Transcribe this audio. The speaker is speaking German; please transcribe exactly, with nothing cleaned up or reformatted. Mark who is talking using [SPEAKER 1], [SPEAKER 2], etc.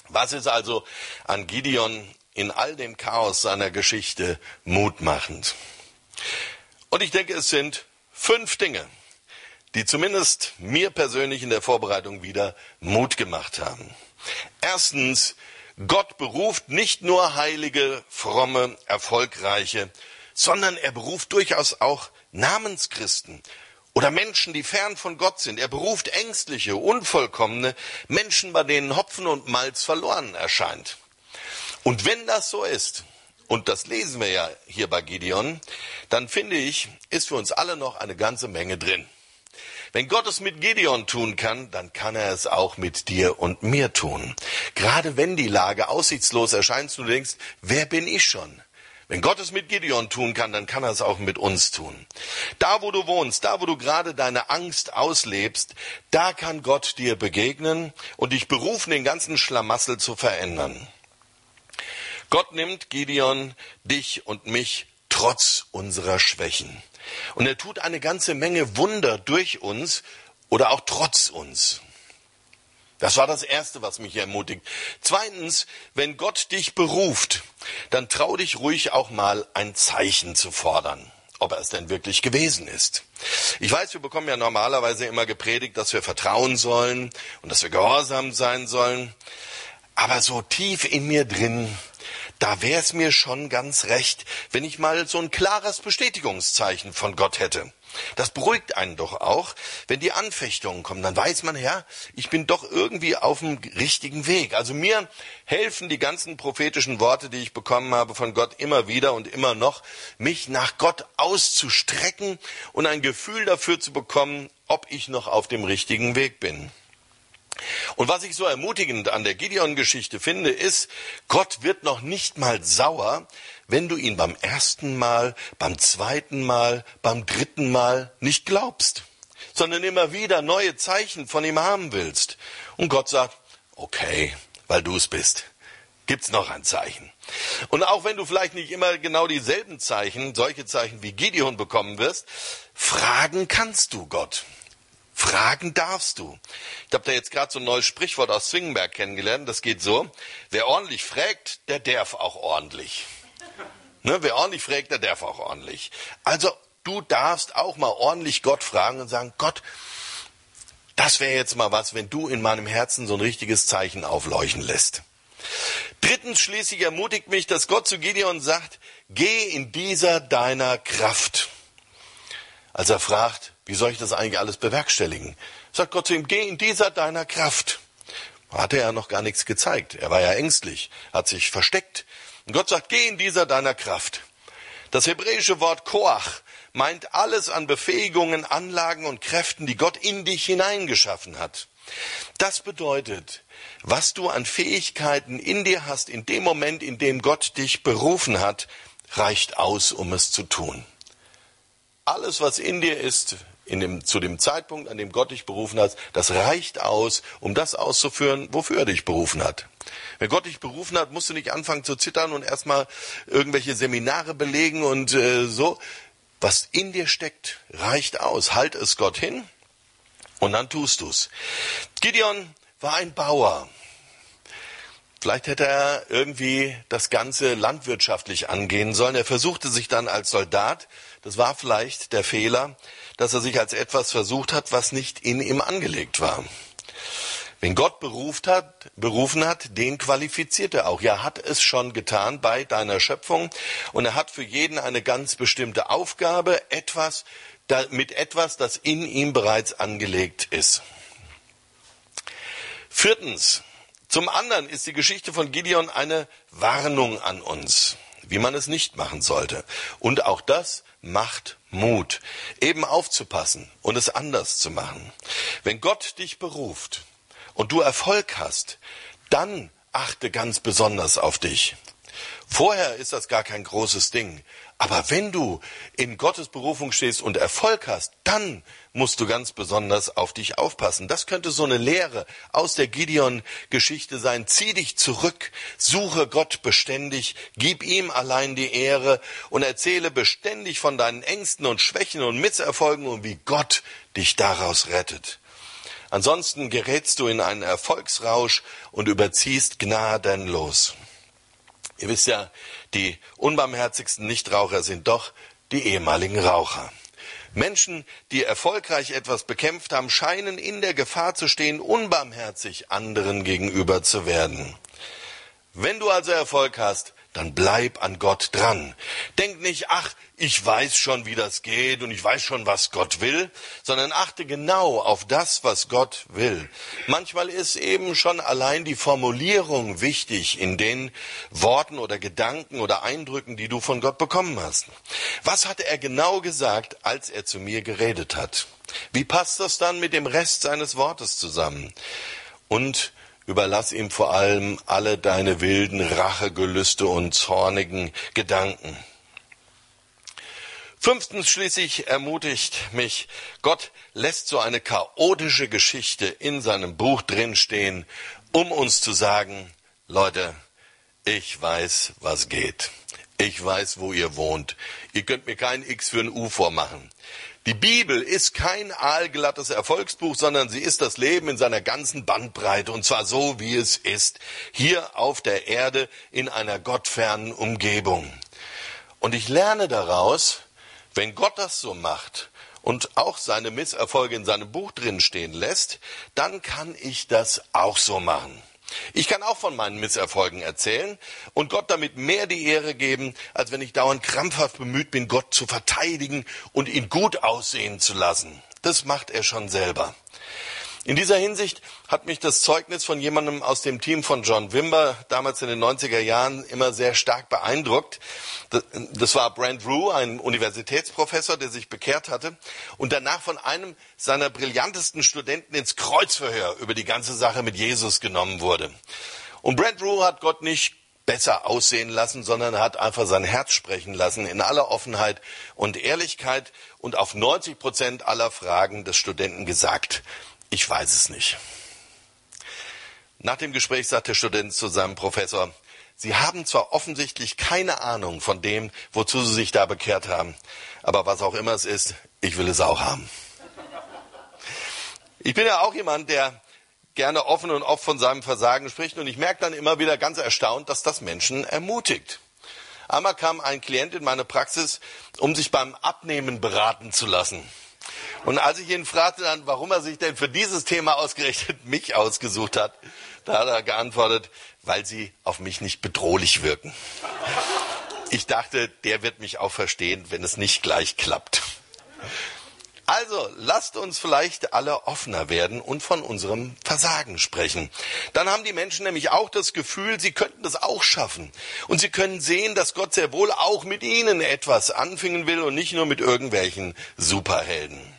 [SPEAKER 1] Was ist also an Gideon in all dem Chaos seiner Geschichte mutmachend? Und ich denke, es sind fünf Dinge, die zumindest mir persönlich in der Vorbereitung wieder Mut gemacht haben. Erstens, Gott beruft nicht nur heilige, fromme, erfolgreiche, sondern er beruft durchaus auch Namenschristen oder Menschen, die fern von Gott sind. Er beruft ängstliche, unvollkommene Menschen, bei denen Hopfen und Malz verloren erscheint. Und wenn das so ist, und das lesen wir ja hier bei Gideon, dann finde ich, ist für uns alle noch eine ganze Menge drin. Wenn Gott es mit Gideon tun kann, dann kann er es auch mit dir und mir tun. Gerade wenn die Lage aussichtslos erscheint, du denkst, wer bin ich schon? Wenn Gott es mit Gideon tun kann, dann kann er es auch mit uns tun. Da, wo du wohnst, da, wo du gerade deine Angst auslebst, da kann Gott dir begegnen und dich berufen, den ganzen Schlamassel zu verändern. Gott nimmt Gideon, dich und mich trotz unserer Schwächen. Und er tut eine ganze Menge Wunder durch uns oder auch trotz uns. Das war das Erste, was mich ermutigt. Zweitens, wenn Gott dich beruft, dann trau dich ruhig auch mal ein Zeichen zu fordern, ob er es denn wirklich gewesen ist. Ich weiß, wir bekommen ja normalerweise immer gepredigt, dass wir vertrauen sollen und dass wir gehorsam sein sollen. Aber so tief in mir drin, da wäre es mir schon ganz recht, wenn ich mal so ein klares Bestätigungszeichen von Gott hätte. Das beruhigt einen doch auch, wenn die Anfechtungen kommen. Dann weiß man, ja, ich bin doch irgendwie auf dem richtigen Weg. Also mir helfen die ganzen prophetischen Worte, die ich bekommen habe von Gott immer wieder und immer noch, mich nach Gott auszustrecken und ein Gefühl dafür zu bekommen, ob ich noch auf dem richtigen Weg bin. Und was ich so ermutigend an der Gideon-Geschichte finde, ist, Gott wird noch nicht mal sauer, wenn du ihn beim ersten Mal, beim zweiten Mal, beim dritten Mal nicht glaubst, sondern immer wieder neue Zeichen von ihm haben willst. Und Gott sagt, okay, weil du es bist, gibt's noch ein Zeichen. Und auch wenn du vielleicht nicht immer genau dieselben Zeichen, solche Zeichen wie Gideon bekommen wirst, fragen kannst du Gott. Fragen darfst du. Ich habe da jetzt gerade so ein neues Sprichwort aus Zwingenberg kennengelernt. Das geht so: Wer ordentlich fragt, der darf auch ordentlich. Ne, wer ordentlich fragt, der darf auch ordentlich. Also du darfst auch mal ordentlich Gott fragen und sagen, Gott, das wäre jetzt mal was, wenn du in meinem Herzen so ein richtiges Zeichen aufleuchten lässt. Drittens schließlich ermutigt mich, dass Gott zu Gideon sagt, geh in dieser deiner Kraft. Als er fragt, wie soll ich das eigentlich alles bewerkstelligen? Sagt Gott zu ihm, geh in dieser deiner Kraft. Hatte er noch gar nichts gezeigt. Er war ja ängstlich, hat sich versteckt. Und Gott sagt, geh in dieser deiner Kraft. Das hebräische Wort Koach meint alles an Befähigungen, Anlagen und Kräften, die Gott in dich hineingeschaffen hat. Das bedeutet, was du an Fähigkeiten in dir hast, in dem Moment, in dem Gott dich berufen hat, reicht aus, um es zu tun. Alles, was in dir ist, in dem, zu dem Zeitpunkt, an dem Gott dich berufen hat, das reicht aus, um das auszuführen, wofür er dich berufen hat. Wenn Gott dich berufen hat, musst du nicht anfangen zu zittern und erstmal irgendwelche Seminare belegen und äh, so. Was in dir steckt, reicht aus. Halt es Gott hin und dann tust du's. Gideon war ein Bauer. Vielleicht hätte er irgendwie das Ganze landwirtschaftlich angehen sollen. Er versuchte sich dann als Soldat. Das war vielleicht der Fehler, dass er sich als etwas versucht hat, was nicht in ihm angelegt war. Wenn Gott beruft hat, berufen hat, den qualifiziert er auch. Ja, hat es schon getan bei deiner Schöpfung. Und er hat für jeden eine ganz bestimmte Aufgabe, etwas, mit etwas, das in ihm bereits angelegt ist. Viertens. Zum anderen ist die Geschichte von Gideon eine Warnung an uns, wie man es nicht machen sollte. Und auch das macht Mut, eben aufzupassen und es anders zu machen. Wenn Gott dich beruft und du Erfolg hast, dann achte ganz besonders auf dich. Vorher ist das gar kein großes Ding. Aber wenn du in Gottes Berufung stehst und Erfolg hast, dann musst du ganz besonders auf dich aufpassen. Das könnte so eine Lehre aus der Gideon-Geschichte sein. Zieh dich zurück, suche Gott beständig, gib ihm allein die Ehre und erzähle beständig von deinen Ängsten und Schwächen und Misserfolgen und wie Gott dich daraus rettet. Ansonsten gerätst du in einen Erfolgsrausch und überziehst gnadenlos. Ihr wisst ja, die unbarmherzigsten Nichtraucher sind doch die ehemaligen Raucher. Menschen, die erfolgreich etwas bekämpft haben, scheinen in der Gefahr zu stehen, unbarmherzig anderen gegenüber zu werden. Wenn du also Erfolg hast, dann bleib an Gott dran. Denk nicht, ach, ich weiß schon, wie das geht und ich weiß schon, was Gott will, sondern achte genau auf das, was Gott will. Manchmal ist eben schon allein die Formulierung wichtig in den Worten oder Gedanken oder Eindrücken, die du von Gott bekommen hast. Was hatte er genau gesagt, als er zu mir geredet hat? Wie passt das dann mit dem Rest seines Wortes zusammen? Und überlass ihm vor allem alle deine wilden Rachegelüste und zornigen Gedanken. Fünftens schließlich ermutigt mich, Gott lässt so eine chaotische Geschichte in seinem Buch drinstehen, um uns zu sagen, Leute, ich weiß, was geht. Ich weiß, wo ihr wohnt. Ihr könnt mir kein X für ein U vormachen. Die Bibel ist kein aalglattes Erfolgsbuch, sondern sie ist das Leben in seiner ganzen Bandbreite, und zwar so, wie es ist, hier auf der Erde in einer gottfernen Umgebung. Und ich lerne daraus, wenn Gott das so macht und auch seine Misserfolge in seinem Buch drin stehen lässt, dann kann ich das auch so machen. Ich kann auch von meinen Misserfolgen erzählen und Gott damit mehr die Ehre geben, als wenn ich dauernd krampfhaft bemüht bin, Gott zu verteidigen und ihn gut aussehen zu lassen. Das macht er schon selber. In dieser Hinsicht hat mich das Zeugnis von jemandem aus dem Team von John Wimber damals in den neunziger Jahren immer sehr stark beeindruckt. Das war Brent Rue, ein Universitätsprofessor, der sich bekehrt hatte und danach von einem seiner brillantesten Studenten ins Kreuzverhör über die ganze Sache mit Jesus genommen wurde. Und Brent Rue hat Gott nicht besser aussehen lassen, sondern hat einfach sein Herz sprechen lassen in aller Offenheit und Ehrlichkeit und auf neunzig Prozent aller Fragen des Studenten gesagt: Ich weiß es nicht. Nach dem Gespräch sagt der Student zu seinem Professor: Sie haben zwar offensichtlich keine Ahnung von dem, wozu Sie sich da bekehrt haben, aber was auch immer es ist, ich will es auch haben. Ich bin ja auch jemand, der gerne offen und oft von seinem Versagen spricht, und ich merke dann immer wieder ganz erstaunt, dass das Menschen ermutigt. Einmal kam ein Klient in meine Praxis, um sich beim Abnehmen beraten zu lassen. Und als ich ihn fragte dann, warum er sich denn für dieses Thema ausgerechnet mich ausgesucht hat, da hat er geantwortet: weil sie auf mich nicht bedrohlich wirken. Ich dachte, der wird mich auch verstehen, wenn es nicht gleich klappt. Also, lasst uns vielleicht alle offener werden und von unserem Versagen sprechen. Dann haben die Menschen nämlich auch das Gefühl, sie könnten das auch schaffen. Und sie können sehen, dass Gott sehr wohl auch mit ihnen etwas anfangen will und nicht nur mit irgendwelchen Superhelden.